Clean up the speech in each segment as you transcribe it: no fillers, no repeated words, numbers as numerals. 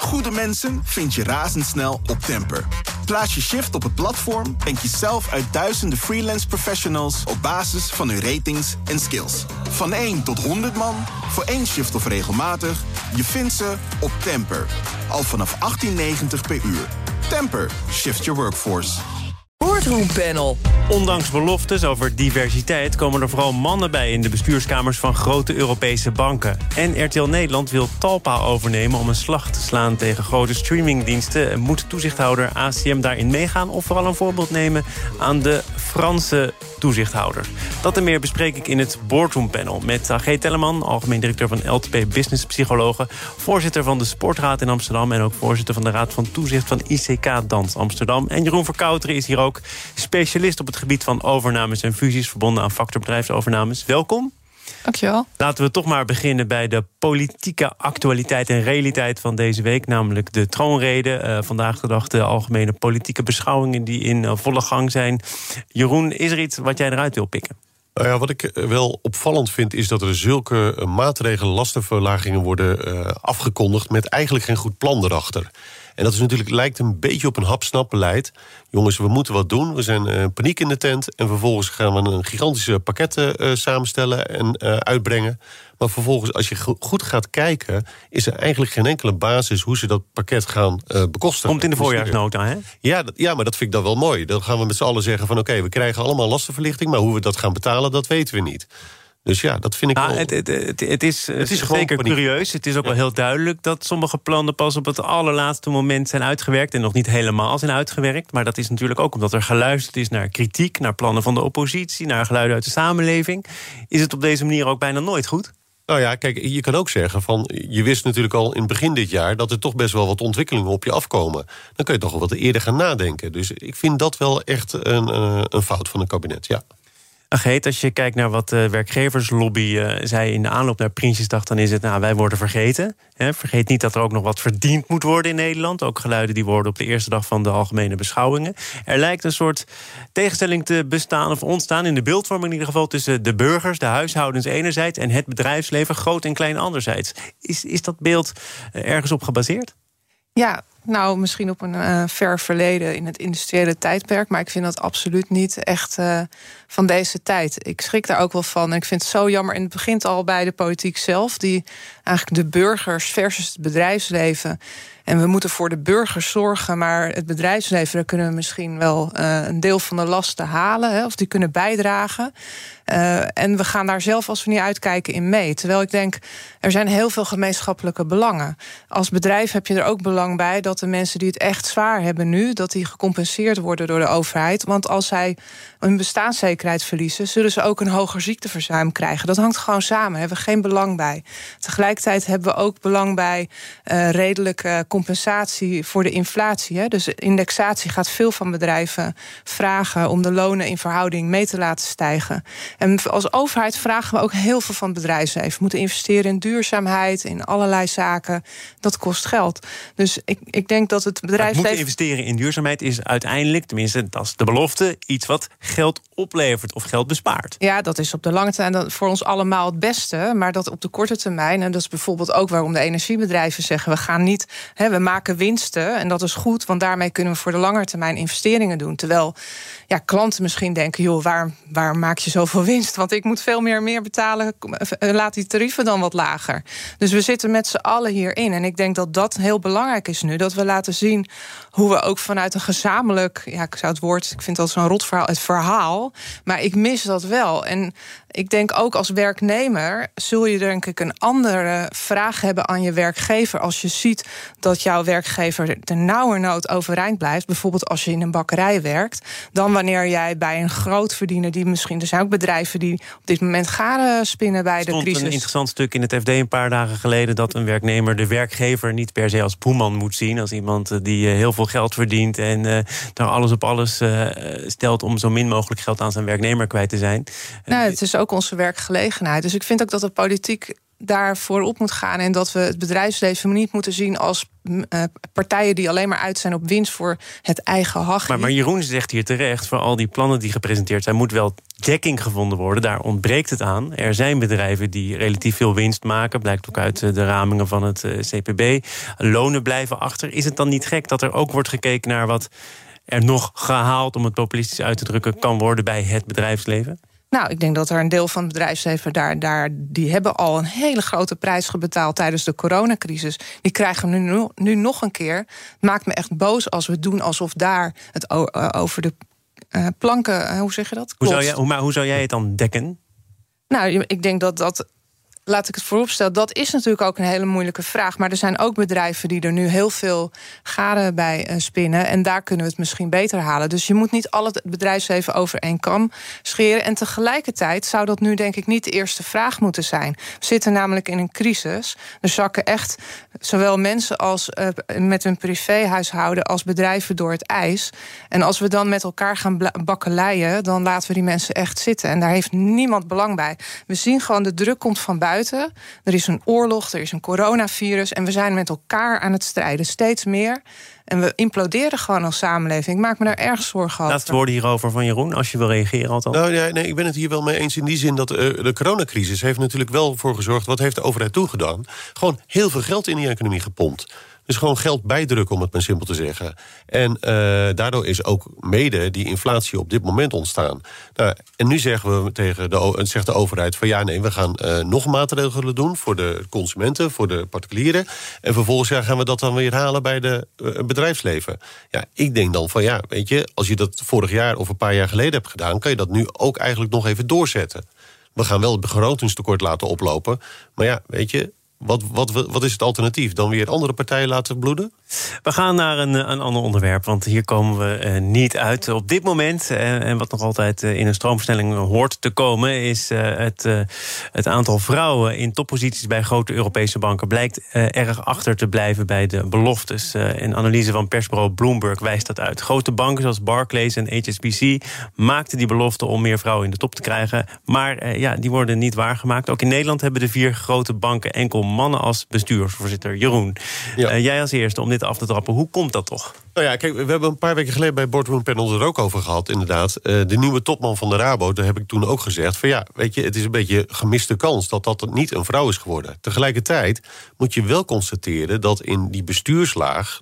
Goede mensen vind je razendsnel op Temper. Plaats je shift op het platform en kies zelf uit duizenden freelance professionals op basis van hun ratings en skills. Van 1 tot 100 man, voor 1 shift of regelmatig, je vindt ze op Temper. Al vanaf 18,90 per uur. Temper, shift your workforce. Boardroom Panel. Ondanks beloftes over diversiteit komen er vooral mannen bij in de bestuurskamers van grote Europese banken. En RTL Nederland wil Talpa overnemen om een slag te slaan tegen grote streamingdiensten. Moet toezichthouder ACM daarin meegaan of vooral een voorbeeld nemen aan de Franse toezichthouder? Dat en meer bespreek ik in het Boardroom Panel met Agé Telleman, algemeen directeur van LTP Business Psychologen, voorzitter van de Sportraad in Amsterdam en ook voorzitter van de Raad van Toezicht van ICK Dans Amsterdam. En Jeroen Verkouteren is hier ook specialist op het gebied van overnames en fusies verbonden aan factorbedrijfsovernames. Welkom. Dankjewel. Laten we toch maar beginnen bij de politieke actualiteit en realiteit van deze week, namelijk de troonrede. Vandaag de dag de algemene politieke beschouwingen die in volle gang zijn. Jeroen, is er iets wat jij eruit wil pikken? Nou ja, wat ik wel opvallend vind is dat er zulke maatregelen, lastenverlagingen worden afgekondigd met eigenlijk geen goed plan erachter. En dat is natuurlijk, lijkt een beetje op een hap-snap-beleid. Jongens, we moeten wat doen. We zijn paniek in de tent. En vervolgens gaan we een gigantische pakketten samenstellen en uitbrengen. Maar vervolgens, als je goed gaat kijken, is er eigenlijk geen enkele basis hoe ze dat pakket gaan bekostigen. Komt in de voorjaarsnota, hè? Ja, maar dat vind ik dan wel mooi. Dan gaan we met z'n allen zeggen van oké, we krijgen allemaal lastenverlichting, maar hoe we dat gaan betalen, dat weten we niet. Dus ja, dat vind ik wel. Het is zeker paniek. Curieus. Het is ook wel heel duidelijk dat sommige plannen pas op het allerlaatste moment zijn uitgewerkt en nog niet helemaal zijn uitgewerkt. Maar dat is natuurlijk ook omdat er geluisterd is naar kritiek, naar plannen van de oppositie, naar geluiden uit de samenleving. Is het op deze manier ook bijna nooit goed? Nou ja, kijk, je kan ook zeggen van, je wist natuurlijk al in het begin dit jaar dat er toch best wel wat ontwikkelingen op je afkomen. Dan kun je toch wel wat eerder gaan nadenken. Dus ik vind dat wel echt een fout van het kabinet, ja. Ageet, als je kijkt naar wat de werkgeverslobby zei in de aanloop naar Prinsjesdag, dan is het, wij worden vergeten. Vergeet niet dat er ook nog wat verdiend moet worden in Nederland. Ook geluiden die worden op de eerste dag van de algemene beschouwingen. Er lijkt een soort tegenstelling te bestaan of ontstaan in de beeldvorming in ieder geval tussen de burgers, de huishoudens enerzijds en het bedrijfsleven, groot en klein anderzijds. Is dat beeld ergens op gebaseerd? Ja, nou, misschien op een ver verleden in het industriële tijdperk, maar ik vind dat absoluut niet echt van deze tijd. Ik schrik daar ook wel van. En ik vind het zo jammer. En het begint al bij de politiek zelf, die eigenlijk de burgers versus het bedrijfsleven. En we moeten voor de burgers zorgen, maar het bedrijfsleven, daar kunnen we misschien wel een deel van de lasten halen, of die kunnen bijdragen. En we gaan daar zelf, als we niet uitkijken, in mee. Terwijl ik denk, er zijn heel veel gemeenschappelijke belangen. Als bedrijf heb je er ook belang bij dat de mensen die het echt zwaar hebben nu, dat die gecompenseerd worden door de overheid. Want als zij hun bestaanszekerheid verliezen, zullen ze ook een hoger ziekteverzuim krijgen. Dat hangt gewoon samen, daar hebben we geen belang bij. Tegelijkertijd hebben we ook belang bij redelijke compensatie voor de inflatie. Dus indexatie gaat veel van bedrijven vragen om de lonen in verhouding mee te laten stijgen. En als overheid vragen we ook heel veel van het bedrijfsleven. We moeten investeren in duurzaamheid, in allerlei zaken. Dat kost geld. Dus ik denk dat het bedrijfsleven... moeten investeren in duurzaamheid is uiteindelijk, tenminste, dat is de belofte, iets wat geld oplevert of geld bespaart. Ja, dat is op de lange termijn voor ons allemaal het beste. Maar dat op de korte termijn, en dat is bijvoorbeeld ook waarom de energiebedrijven zeggen, we gaan niet, we maken winsten. En dat is goed, want daarmee kunnen we voor de lange termijn investeringen doen. Terwijl klanten misschien denken, joh, waar maak je zoveel winst? Want ik moet veel meer betalen. Laat die tarieven dan wat lager. Dus we zitten met z'n allen hierin. En ik denk dat dat heel belangrijk is nu. Dat we laten zien hoe we ook vanuit een gezamenlijk, ik vind dat zo'n rot verhaal, het verhaal. Maar ik mis dat wel. En ik denk ook als werknemer zul je denk ik een andere vraag hebben aan je werkgever als je ziet dat jouw werkgever ternauwernood overeind blijft. Bijvoorbeeld als je in een bakkerij werkt. Dan wanneer jij bij een grootverdiener, die misschien, er zijn ook bedrijven die op dit moment garen spinnen bij de crisis. Er stond een interessant stuk in het FD een paar dagen geleden dat een werknemer de werkgever niet per se als boeman moet zien. Als iemand die heel veel geld verdient en daar alles op alles stelt om zo min mogelijk geld aan zijn werknemer kwijt te zijn. Nou, het is ook onze werkgelegenheid. Dus ik vind ook dat de politiek daarvoor op moet gaan en dat we het bedrijfsleven niet moeten zien als partijen die alleen maar uit zijn op winst voor het eigen hachje. Maar Jeroen zegt hier terecht, voor al die plannen die gepresenteerd zijn, moet wel dekking gevonden worden. Daar ontbreekt het aan. Er zijn bedrijven die relatief veel winst maken, blijkt ook uit de ramingen van het CPB. Lonen blijven achter. Is het dan niet gek dat er ook wordt gekeken naar wat er nog gehaald, om het populistisch uit te drukken, kan worden bij het bedrijfsleven? Nou, ik denk dat er een deel van het bedrijfsleven die hebben al een hele grote prijs betaald tijdens de coronacrisis. Die krijgen we nu nog een keer. Het maakt me echt boos als we doen alsof daar het over de planken, hoe zeg je dat? Hoe zou jij het dan dekken? Nou, ik denk dat laat ik het vooropstellen, dat is natuurlijk ook een hele moeilijke vraag. Maar er zijn ook bedrijven die er nu heel veel garen bij spinnen. En daar kunnen we het misschien beter halen. Dus je moet niet al het bedrijfsleven over één kam scheren. En tegelijkertijd zou dat nu denk ik niet de eerste vraag moeten zijn. We zitten namelijk in een crisis. Er zakken echt zowel mensen als met hun privéhuishouden als bedrijven door het ijs. En als we dan met elkaar gaan bakkeleien, dan laten we die mensen echt zitten. En daar heeft niemand belang bij. We zien gewoon de druk komt van buiten. Er is een oorlog, er is een coronavirus en we zijn met elkaar aan het strijden, steeds meer. En we imploderen gewoon als samenleving. Ik maak me daar erg zorgen over. Laatste woorden hierover van Jeroen, als je wil reageren althans. Nou, ja, nee, ik ben het hier wel mee eens in die zin dat de coronacrisis heeft natuurlijk wel voor gezorgd, wat heeft de overheid toegedaan? Gewoon heel veel geld in die economie gepompt. Dus gewoon geld bijdrukken, om het maar simpel te zeggen. En daardoor is ook mede die inflatie op dit moment ontstaan. Nou, en nu zeggen we zegt de overheid van ja, nee, we gaan nog maatregelen doen voor de consumenten, voor de particulieren. En vervolgens gaan we dat dan weer halen bij de bedrijfsleven. Ja, ik denk dan van ja, weet je, als je dat vorig jaar of een paar jaar geleden hebt gedaan, kan je dat nu ook eigenlijk nog even doorzetten. We gaan wel het begrotingstekort laten oplopen. Maar ja, weet je, wat is het alternatief? Dan weer andere partijen laten bloeden? We gaan naar een ander onderwerp, want hier komen we niet uit. Op dit moment, en wat nog altijd in een stroomversnelling hoort te komen, is het aantal vrouwen in topposities bij grote Europese banken blijkt erg achter te blijven bij de beloftes. Een analyse van persbureau Bloomberg wijst dat uit. Grote banken zoals Barclays en HSBC maakten die belofte om meer vrouwen in de top te krijgen. Maar die worden niet waargemaakt. Ook in Nederland hebben de 4 grote banken enkel mannen als bestuursvoorzitter. Jeroen, jij als eerste om dit af te trappen. Hoe komt dat toch? Nou ja, kijk, we hebben een paar weken geleden bij Boardroom Panel er ook over gehad, inderdaad. De nieuwe topman van de Rabo, daar heb ik toen ook gezegd van ja, weet je, het is een beetje gemiste kans dat niet een vrouw is geworden. Tegelijkertijd moet je wel constateren dat in die bestuurslaag,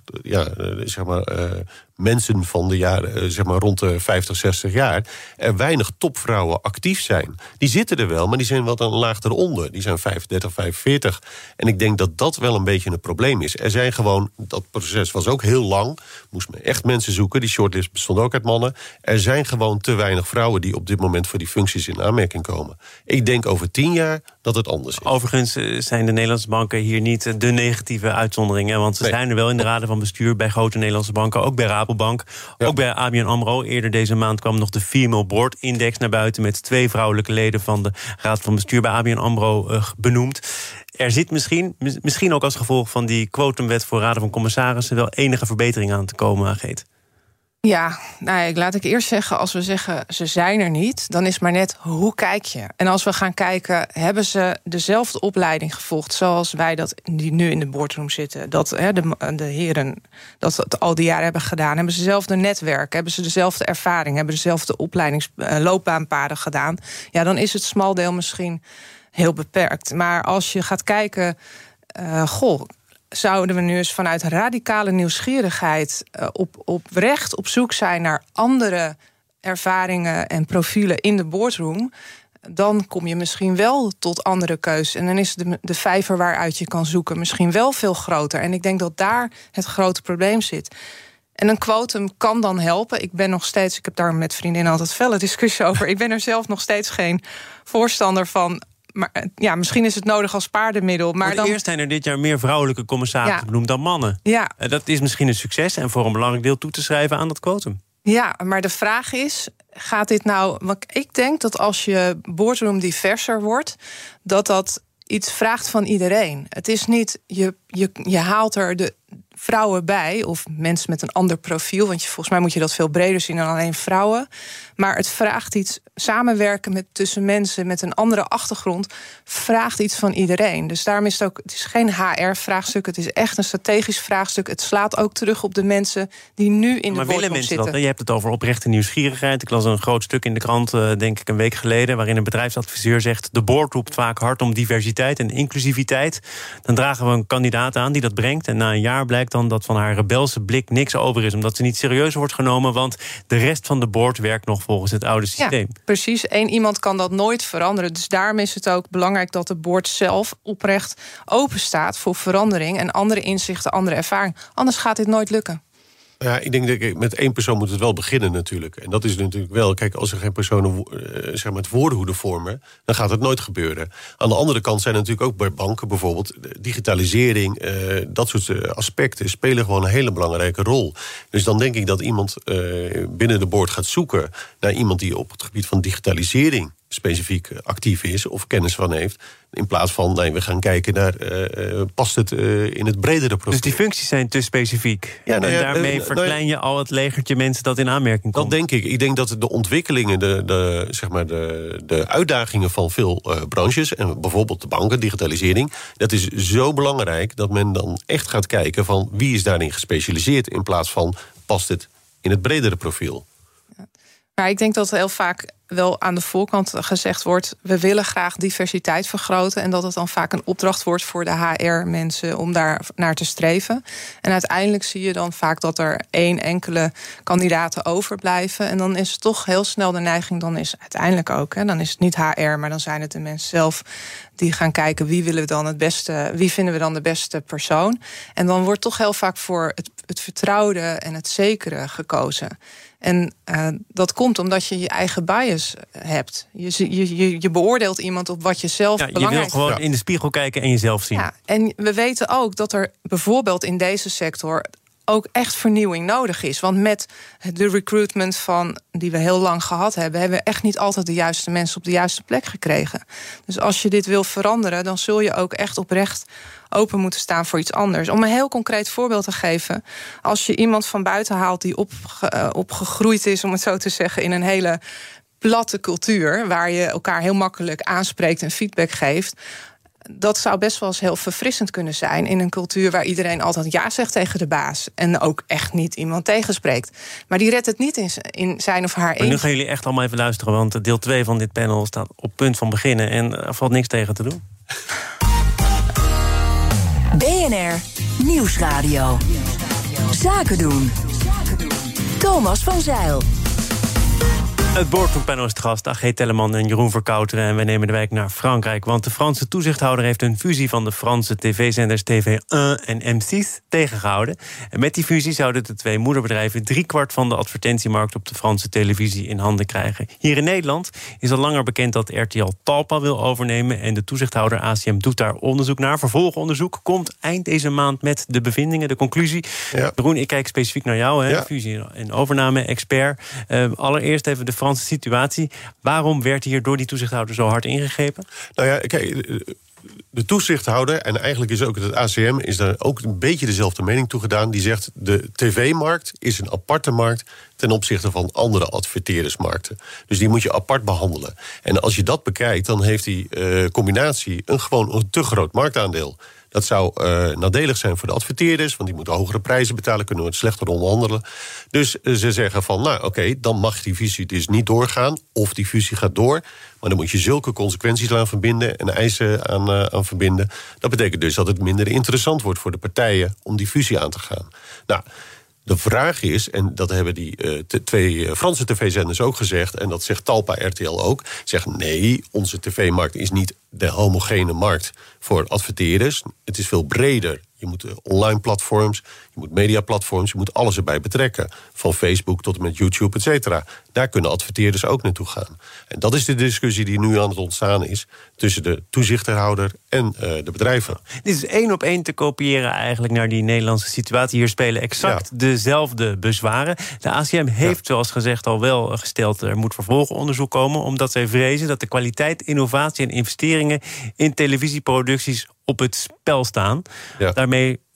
mensen van de jaren rond de 50, 60 jaar, er weinig topvrouwen actief zijn. Die zitten er wel, maar die zijn wat een laag eronder. Die zijn 35, 45. En ik denk dat dat wel een beetje een probleem is. Er zijn gewoon, dat proces was ook heel lang, moest men echt mensen zoeken. Die shortlist bestond ook uit mannen. Er zijn gewoon te weinig vrouwen die op dit moment voor die functies in aanmerking komen. Ik denk over 10 jaar dat het anders is. Overigens zijn de Nederlandse banken hier niet de negatieve uitzonderingen. Want ze zijn er wel in de raden van bestuur bij grote Nederlandse banken. Ook bij Rabobank, ook bij ABN AMRO. Eerder deze maand kwam nog de Female Board Index naar buiten met 2 vrouwelijke leden van de raad van bestuur bij ABN AMRO benoemd. Er zit misschien ook als gevolg van die quotumwet voor raden van commissarissen wel enige verbetering aan te komen, Geet. Ja, laat ik eerst zeggen, als we zeggen ze zijn er niet, dan is maar net hoe kijk je. En als we gaan kijken, hebben ze dezelfde opleiding gevolgd zoals wij die nu in de boardroom zitten, dat de heren dat al die jaren hebben gedaan, hebben ze dezelfde netwerk, hebben ze dezelfde ervaring, hebben dezelfde opleidingsloopbaanpaden gedaan, ja, dan is het smaldeel misschien heel beperkt. Maar als je gaat kijken, zouden we nu eens vanuit radicale nieuwsgierigheid oprecht op zoek zijn naar andere ervaringen en profielen in de boardroom, dan kom je misschien wel tot andere keuzes. En dan is de vijver waaruit je kan zoeken misschien wel veel groter. En ik denk dat daar het grote probleem zit. En een quotum kan dan helpen. Ik heb daar met vriendinnen altijd felle discussie over. Ik ben er zelf nog steeds geen voorstander van. Maar ja, misschien is het nodig als paardenmiddel. Maar voor het eerst zijn er dit jaar meer vrouwelijke commissarissen benoemd dan mannen. Ja. Dat is misschien een succes en voor een belangrijk deel toe te schrijven aan dat quotum. Ja, maar de vraag is, gaat dit nou... Want ik denk dat als je boardroom diverser wordt, dat iets vraagt van iedereen. Het is niet, je haalt er vrouwen bij, of mensen met een ander profiel, want volgens mij moet je dat veel breder zien dan alleen vrouwen. Maar het vraagt iets, samenwerken tussen mensen met een andere achtergrond vraagt iets van iedereen. Dus daarom is het is geen HR-vraagstuk, het is echt een strategisch vraagstuk. Het slaat ook terug op de mensen die nu in de boardroom zitten. Dat? Je hebt het over oprechte nieuwsgierigheid. Ik las een groot stuk in de krant, denk ik een week geleden, waarin een bedrijfsadviseur zegt: de board roept vaak hard om diversiteit en inclusiviteit. Dan dragen we een kandidaat aan die dat brengt. En na een jaar blijkt dan dat van haar rebelse blik niks over is, omdat ze niet serieus wordt genomen, want de rest van de board werkt nog volgens het oude systeem. Ja, precies. Eén iemand kan dat nooit veranderen. Dus daarom is het ook belangrijk dat de board zelf oprecht open staat voor verandering en andere inzichten, andere ervaring. Anders gaat dit nooit lukken. Ja, ik denk dat met één persoon moet het wel beginnen natuurlijk. En dat is natuurlijk wel, kijk, als er geen personen zeg maar het woordenhoede vormen, dan gaat het nooit gebeuren. Aan de andere kant zijn natuurlijk ook bij banken bijvoorbeeld digitalisering, dat soort aspecten spelen gewoon een hele belangrijke rol. Dus dan denk ik dat iemand binnen de board gaat zoeken naar iemand die op het gebied van digitalisering specifiek actief is of kennis van heeft, in plaats van, we gaan kijken naar, past het in het bredere profiel. Dus die functies zijn te specifiek. Ja, en daarmee verklein je al het legertje mensen dat in aanmerking komt. Dat denk ik. Ik denk dat de ontwikkelingen, de uitdagingen van veel branches, en bijvoorbeeld de banken, digitalisering, dat is zo belangrijk dat men dan echt gaat kijken van wie is daarin gespecialiseerd, in plaats van past het in het bredere profiel. Maar ik denk dat heel vaak wel aan de voorkant gezegd wordt, we willen graag diversiteit vergroten, en dat het dan vaak een opdracht wordt voor de HR-mensen om daar naar te streven. En uiteindelijk zie je dan vaak dat er één enkele kandidaten overblijven, en dan is het toch heel snel de neiging, dan is uiteindelijk ook, dan is het niet HR, maar dan zijn het de mensen zelf die gaan kijken wie vinden we dan de beste persoon. En dan wordt toch heel vaak voor het vertrouwde en het zekere gekozen. En dat komt omdat je je eigen bias hebt. Je beoordeelt iemand op wat je zelf belangrijk vindt. Je wil gewoon in de spiegel kijken en jezelf zien. Ja, en we weten ook dat er bijvoorbeeld in deze sector ook echt vernieuwing nodig is. Want met de recruitment die we heel lang gehad hebben we echt niet altijd de juiste mensen op de juiste plek gekregen. Dus als je dit wil veranderen, dan zul je ook echt oprecht open moeten staan voor iets anders. Om een heel concreet voorbeeld te geven, als je iemand van buiten haalt die opgegroeid is, om het zo te zeggen, in een hele platte cultuur, waar je elkaar heel makkelijk aanspreekt en feedback geeft, dat zou best wel eens heel verfrissend kunnen zijn in een cultuur waar iedereen altijd ja zegt tegen de baas en ook echt niet iemand tegenspreekt. Maar die redt het niet in zijn of haar Maar nu gaan jullie echt allemaal even luisteren, want deel 2 van dit panel staat op punt van beginnen en er valt niks tegen te doen. BNR Nieuwsradio. Zaken doen. Thomas van Zijl. Het boardroompanel is te gast, Agé Telleman en Jeroen Verkouteren. En wij nemen de wijk naar Frankrijk, want de Franse toezichthouder heeft een fusie van de Franse tv-zenders TV1 en M6 tegengehouden. En met die fusie zouden de twee moederbedrijven 3/4 van de advertentiemarkt op de Franse televisie in handen krijgen. Hier in Nederland is al langer bekend dat RTL Talpa wil overnemen en de toezichthouder ACM doet daar onderzoek naar. Vervolgonderzoek komt eind deze maand met de bevindingen, de conclusie. Ja. Jeroen, ik kijk specifiek naar jou, fusie- en overname-expert. Allereerst even de Franse situatie. Waarom werd hier door die toezichthouder zo hard ingegrepen? Nou ja, kijk, de toezichthouder, en eigenlijk is ook het ACM, is daar ook een beetje dezelfde mening toe gedaan. Die zegt, de tv-markt is een aparte markt ten opzichte van andere adverteerdersmarkten. Dus die moet je apart behandelen. En als je dat bekijkt, dan heeft die combinatie gewoon een te groot marktaandeel. Dat zou nadelig zijn voor de adverteerders, want die moeten hogere prijzen betalen, kunnen we het slechter onderhandelen. Dus ze zeggen van, oké, dan mag die fusie dus niet doorgaan, of die fusie gaat door, maar dan moet je zulke consequenties aan verbinden en eisen aan verbinden. Dat betekent dus dat het minder interessant wordt voor de partijen om die fusie aan te gaan. Nou, de vraag is, en dat hebben die twee Franse tv-zenders ook gezegd, en dat zegt Talpa RTL ook, zegt nee, onze tv-markt is niet de homogene markt voor adverteerders. Het is veel breder. Je moet online platforms, je moet mediaplatforms, je moet alles erbij betrekken. Van Facebook tot en met YouTube, et cetera. Daar kunnen adverteerders ook naartoe gaan. En dat is de discussie die nu aan het ontstaan is tussen de toezichthouder en de bedrijven. Dit is 1 op 1 te kopiëren eigenlijk naar die Nederlandse situatie. Hier spelen exact dezelfde bezwaren. De ACM heeft, zoals gezegd, al wel gesteld, er moet vervolgonderzoek komen, omdat zij vrezen dat de kwaliteit, innovatie en investeringen in televisieproducties op het spel staan. Ja. Daarmee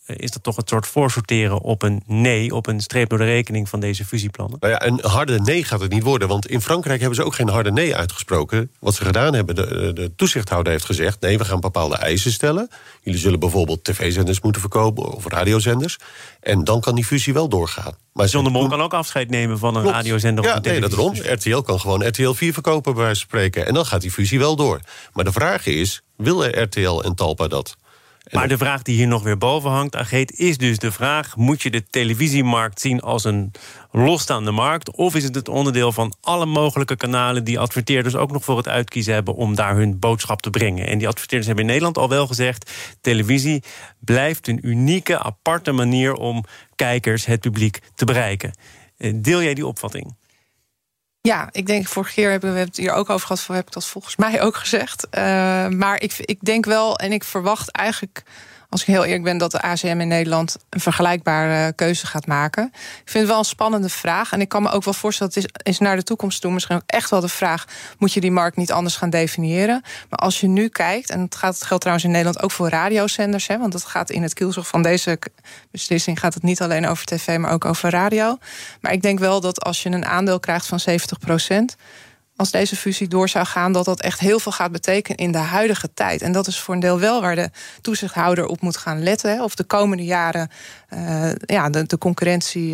is dat toch het soort voorsorteren op een nee, op een streep door de rekening van deze fusieplannen? Nou ja, een harde nee gaat het niet worden. Want in Frankrijk hebben ze ook geen harde nee uitgesproken. Wat ze gedaan hebben, de toezichthouder heeft gezegd, nee, we gaan bepaalde eisen stellen. Jullie zullen bijvoorbeeld tv-zenders moeten verkopen of radiozenders. En dan kan die fusie wel doorgaan. Maar John de Mol kan ook afscheid nemen van een radiozender of een televisie. Ja, nee, dat erom. RTL kan gewoon RTL 4 verkopen, bij wijze van spreken. En dan gaat die fusie wel door. Maar de vraag is, willen RTL en Talpa dat? Maar de vraag die hier nog weer boven hangt, Ageet, is dus de vraag: moet je de televisiemarkt zien als een losstaande markt? Of is het het onderdeel van alle mogelijke kanalen die adverteerders ook nog voor het uitkiezen hebben om daar hun boodschap te brengen? En die adverteerders hebben in Nederland al wel gezegd, televisie blijft een unieke, aparte manier om kijkers, het publiek, te bereiken. Deel jij die opvatting? Ja, ik denk, vorige keer hebben we het hier ook over gehad, heb ik dat volgens mij ook gezegd. Maar ik denk wel, en ik verwacht eigenlijk, als ik heel eerlijk ben, dat de ACM in Nederland een vergelijkbare keuze gaat maken. Ik vind het wel een spannende vraag. En ik kan me ook wel voorstellen, het is naar de toekomst toe misschien ook echt wel de vraag, moet je die markt niet anders gaan definiëren? Maar als je nu kijkt, en het geldt trouwens in Nederland ook voor radiozenders, want dat gaat in het kielzog van deze beslissing gaat het niet alleen over tv, maar ook over radio. Maar ik denk wel dat als je een aandeel krijgt van 70%, als deze fusie door zou gaan, dat dat echt heel veel gaat betekenen in de huidige tijd. En dat is voor een deel wel waar de toezichthouder op moet gaan letten. Of de komende jaren de concurrentie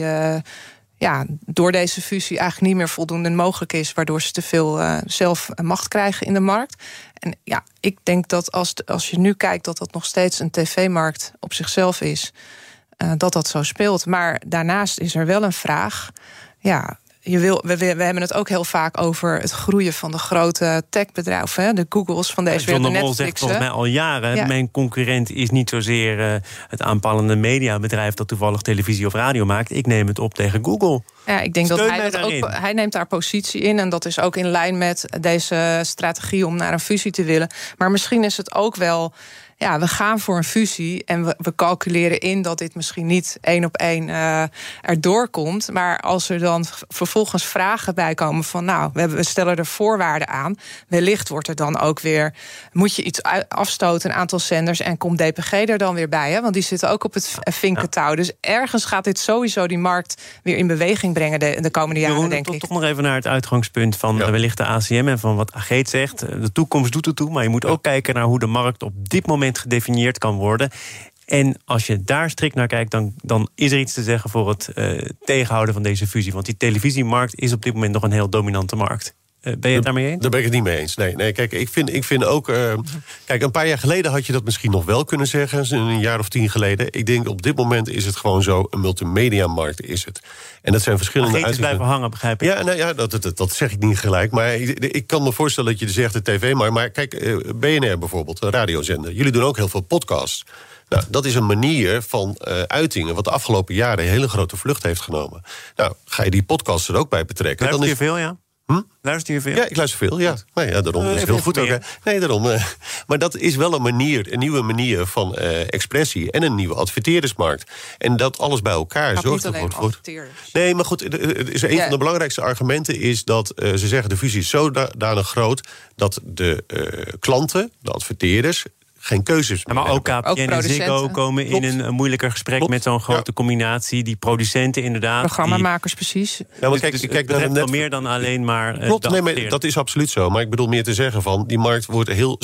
door deze fusie eigenlijk niet meer voldoende mogelijk is, waardoor ze te veel zelf macht krijgen in de markt. En ja, ik denk dat als je nu kijkt dat dat nog steeds een tv-markt op zichzelf is, dat zo speelt. Maar daarnaast is er wel een vraag. Ja, we hebben het ook heel vaak over het groeien van de grote techbedrijven, de Googles van deze wereld, de John de Mol Netflix. zegt volgens mij al jaren, mijn concurrent is niet zozeer het aanpalende mediabedrijf dat toevallig televisie of radio maakt. Ik neem het op tegen Google. Ja, ik denk dat hij neemt daar positie in. En dat is ook in lijn met deze strategie om naar een fusie te willen. Maar misschien is het ook wel, ja, we gaan voor een fusie en we calculeren in dat dit misschien niet 1 op 1 erdoor komt. Maar als er dan vervolgens vragen bij komen van, we stellen er voorwaarden aan. Wellicht wordt er dan ook weer, moet je iets afstoten, een aantal zenders, en komt DPG er dan weer bij. Want die zitten ook op het vinkentouw. Dus ergens gaat dit sowieso die markt weer in beweging brengen de komende jaren, denk ik. Toch nog even naar het uitgangspunt van wellicht de ACM en van wat Ageet zegt. De toekomst doet ertoe, maar je moet ook kijken naar hoe de markt op dit moment gedefinieerd kan worden. En als je daar strikt naar kijkt, dan is er iets te zeggen voor het tegenhouden van deze fusie. Want die televisiemarkt is op dit moment nog een heel dominante markt. Ben je het daarmee eens? Daar ben ik het niet mee eens. Nee, kijk, ik vind ook. Kijk, een paar jaar geleden had je dat misschien nog wel kunnen zeggen. Een jaar of 10 geleden. Ik denk op dit moment is het gewoon zo. Een multimediamarkt is het. En dat zijn verschillende uitingen. Blijven hangen, begrijp ik. Ja, dat zeg ik niet gelijk. Maar ik kan me voorstellen dat je zegt de tv. Maar kijk, BNR bijvoorbeeld, een radiozender. Jullie doen ook heel veel podcasts. Nou, dat is een manier van uitingen wat de afgelopen jaren een hele grote vlucht heeft genomen. Nou, ga je die podcast er ook bij betrekken? Luister je veel, ja? Luister je veel? Ja, ik luister veel, ja. Maar ja, daarom is heel goed ook. Nee, daarom. Maar dat is wel een nieuwe manier van expressie en een nieuwe adverteerdersmarkt. En dat alles bij elkaar zorgt ervoor voor. Nee, maar goed, een van de belangrijkste argumenten is dat ze zeggen de fusie is zodanig groot dat de klanten, de adverteerders, geen keuzes. Maar ook KPN en Ziggo komen in een moeilijker gesprek met zo'n grote combinatie. Die producenten inderdaad. Programmamakers, precies. Ja, maar kijk naar veel meer dan alleen maar. Klopt, nee, maar dat is absoluut zo. Maar ik bedoel meer te zeggen van die markt wordt heel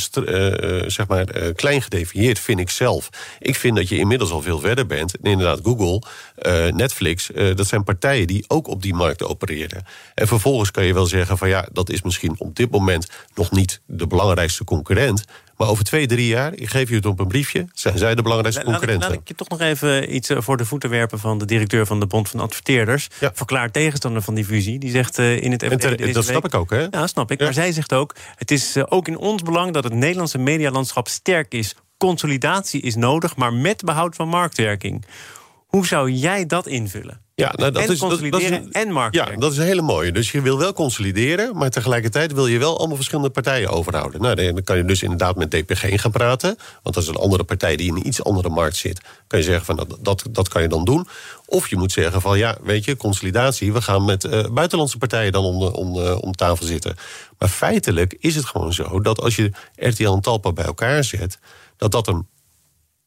klein gedefinieerd, vind ik zelf. Ik vind dat je inmiddels al veel verder bent. En inderdaad, Google, Netflix, dat zijn partijen die ook op die markt opereren. En vervolgens kan je wel zeggen van ja, dat is misschien op dit moment nog niet de belangrijkste concurrent. Maar over 2-3 jaar, ik geef je het op een briefje, zijn zij de belangrijkste concurrenten. Laat ik je toch nog even iets voor de voeten werpen van de directeur van de Bond van Adverteerders. Ja. Verklaard tegenstander van die fusie. Die zegt in het FD dat snap ik ook, hè? Ja, snap ik. Ja. Maar zij zegt ook, het is ook in ons belang dat het Nederlandse medialandschap sterk is. Consolidatie is nodig, maar met behoud van marktwerking. Hoe zou jij dat invullen? Ja, nou, dat en marktwerking. Ja, dat is een hele mooie. Dus je wil wel consolideren, maar tegelijkertijd wil je wel allemaal verschillende partijen overhouden. Nou, dan kan je dus inderdaad met DPG gaan praten. Want dat is een andere partij die in een iets andere markt zit. Kan je zeggen van dat kan je dan doen. Of je moet zeggen van ja, weet je, consolidatie, we gaan met buitenlandse partijen dan om tafel zitten. Maar feitelijk is het gewoon zo dat als je RTL en Talpa bij elkaar zet, dat een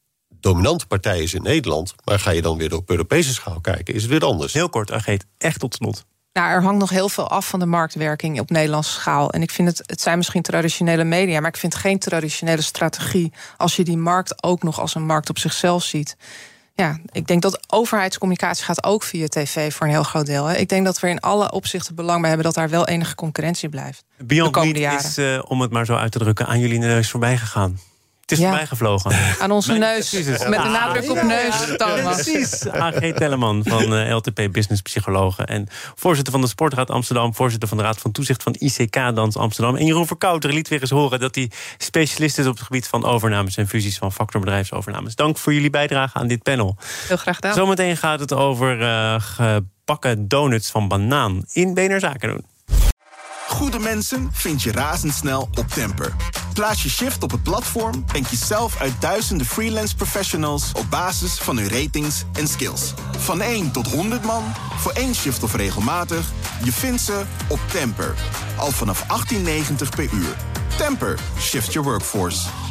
dominante partij is in Nederland. Maar ga je dan weer op Europese schaal kijken, is het weer anders. Heel kort, Ageet, echt tot slot. Nou, er hangt nog heel veel af van de marktwerking op Nederlandse schaal. En ik vind het zijn misschien traditionele media, maar ik vind geen traditionele strategie als je die markt ook nog als een markt op zichzelf ziet. Ja, ik denk dat overheidscommunicatie gaat ook via tv voor een heel groot deel. Hè. Ik denk dat we in alle opzichten belang bij hebben dat daar wel enige concurrentie blijft. Beyond Meat is, om het maar zo uit te drukken, aan jullie neus voorbij gegaan. Het is voorbij gevlogen. Aan onze neus. Met de nadruk op neus, Thomas. Precies. Ageet Telleman van LTP Business Psychologe. En voorzitter van de Sportraad Amsterdam. Voorzitter van de Raad van Toezicht van ICK Dans Amsterdam. En Jeroen Verkouter liet weer eens horen dat hij specialist is op het gebied van overnames en fusies van factorbedrijfsovernames. Dank voor jullie bijdrage aan dit panel. Heel graag gedaan. Zometeen gaat het over gebakken donuts van banaan in BNR Zaken doen. Goede mensen vind je razendsnel op Temper. Plaats je shift op het platform en kies zelf uit duizenden freelance professionals op basis van hun ratings en skills. Van 1 tot 100 man, voor 1 shift of regelmatig, je vindt ze op Temper. Al vanaf 18,90 per uur. Temper, shift your workforce.